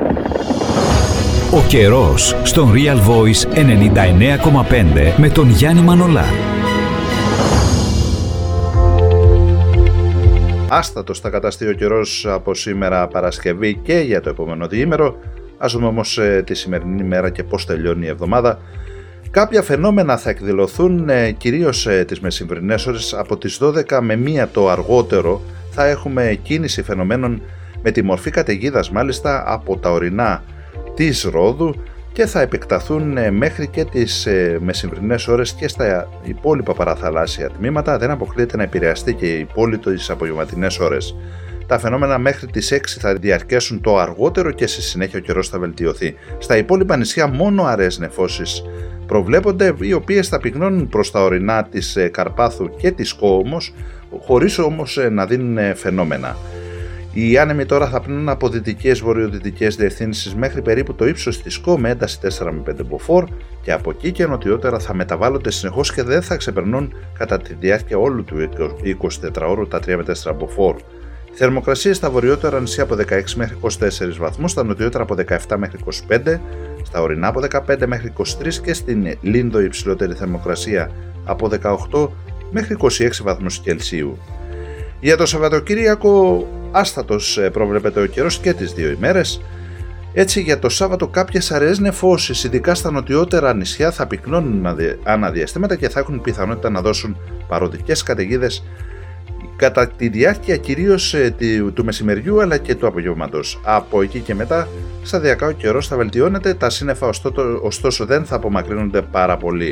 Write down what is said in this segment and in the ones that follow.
Ο καιρός στον Real Voice 99,5 με τον Γιάννη Μανολά. Άστατος θα καταστεί ο καιρός από σήμερα Παρασκευή και για το επόμενο διήμερο. Ας δούμε όμως τη σημερινή μέρα και πώς τελειώνει η εβδομάδα. Κάποια φαινόμενα θα εκδηλωθούν κυρίως τις μεσημβρινές ώρες από τις 12 με 1 το αργότερο. Θα έχουμε κίνηση φαινομένων με τη μορφή καταιγίδας μάλιστα από τα ορεινά της Ρόδου και θα επεκταθούν μέχρι και τις μεσημβρινές ώρες και στα υπόλοιπα παραθαλάσσια τμήματα. Δεν αποκλείεται να επηρεαστεί και η πόλη τις απογευματινές ώρες. Τα φαινόμενα μέχρι τις 6 θα διαρκέσουν το αργότερο και στη συνέχεια ο καιρός θα βελτιωθεί. Στα υπόλοιπα νησιά μόνο αραιές νεφώσεις προβλέπονται, οι οποίες θα πυκνώνουν προς τα ορεινά της Καρπάθου και της Κόομος, χωρίς όμως να δίνουν φαινόμενα. Οι άνεμοι τώρα θα πνέουν από δυτικές βορειοδυτικές διευθύνσεις μέχρι περίπου το ύψος της Κο με ένταση 4 με 5 μποφόρ και από εκεί και νοτιότερα θα μεταβάλλονται συνεχώς και δεν θα ξεπερνούν κατά τη διάρκεια όλου του 24ωρου τα 3 με 4 μποφόρ. Οι θερμοκρασίες στα βορειότερα νησιά από 16 μέχρι 24 βαθμούς, στα νοτιότερα από 17 μέχρι 25, στα ορεινά από 15 μέχρι 23 και στην Λίνδο η υψηλότερη θερμοκρασία από 18 μέχρι 26 βαθμούς Κελσίου. Για το Σαββατοκύριακο άστατος προβλέπεται ο καιρός και τις δύο ημέρες. Έτσι για το Σάββατο κάποιες αραιές νεφώσεις, ειδικά στα νοτιότερα νησιά, θα πυκνώνουν αναδιαστήματα και θα έχουν πιθανότητα να δώσουν παροδικές καταιγίδες κατά τη διάρκεια κυρίως του μεσημεριού αλλά και του απογεύματος. Από εκεί και μετά σταδιακά ο καιρός θα βελτιώνεται, τα σύννεφα ωστόσο δεν θα απομακρύνονται πάρα πολύ.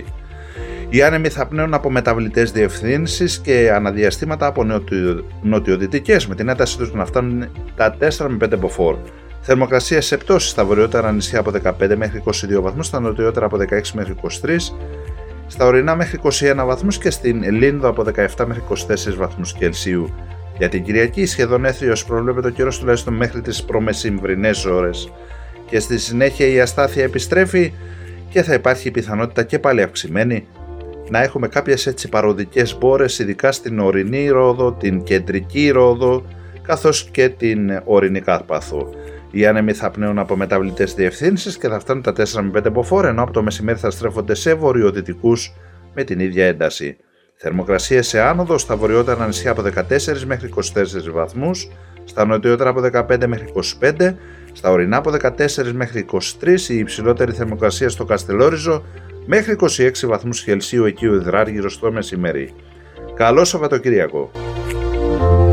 Οι άνεμοι θα πνέουν από μεταβλητές διευθύνσεις και αναδιαστήματα από νοτιοδυτικές με την ένταση τους να φτάνουν τα 4 με 5 μποφόρ. Θερμοκρασία σε πτώσεις στα βορειότερα νησιά από 15 μέχρι 22 βαθμούς, στα νοτιότερα από 16 μέχρι 23, στα ορεινά μέχρι 21 βαθμούς και στην Λίνδο από 17 μέχρι 24 βαθμούς Κελσίου. Για την Κυριακή σχεδόν έθριος προβλέπεται ο καιρός τουλάχιστον μέχρι τις προμεσημβρινές ώρες και στη συνέχεια η αστάθεια επιστρέφει και θα υπάρχει πιθανότητα και πάλι αυξημένη να έχουμε κάποιες έτσι παροδικές μπόρες, ειδικά στην ορεινή Ρόδο, την κεντρική Ρόδο καθώς και την ορεινή Καρπάθο. Οι άνεμοι θα πνέουν από μεταβλητές διευθύνσεις και θα φτάνουν τα 4 με 5 μποφόρ, ενώ από το μεσημέρι θα στρέφονται σε βορειοδυτικούς με την ίδια ένταση. Θερμοκρασίες σε άνοδο στα βορειότερα νησιά από 14 μέχρι 24 βαθμούς, στα νοτιότερα από 15 μέχρι 25, στα ορεινά από 14 μέχρι 23, η υψηλότερη θερμοκρασία στο Καστελόριζο μέχρι 26 βαθμούς Κελσίου εκεί ο υδράργυρος το μεσημέρι. Καλό Σαββατοκύριακο!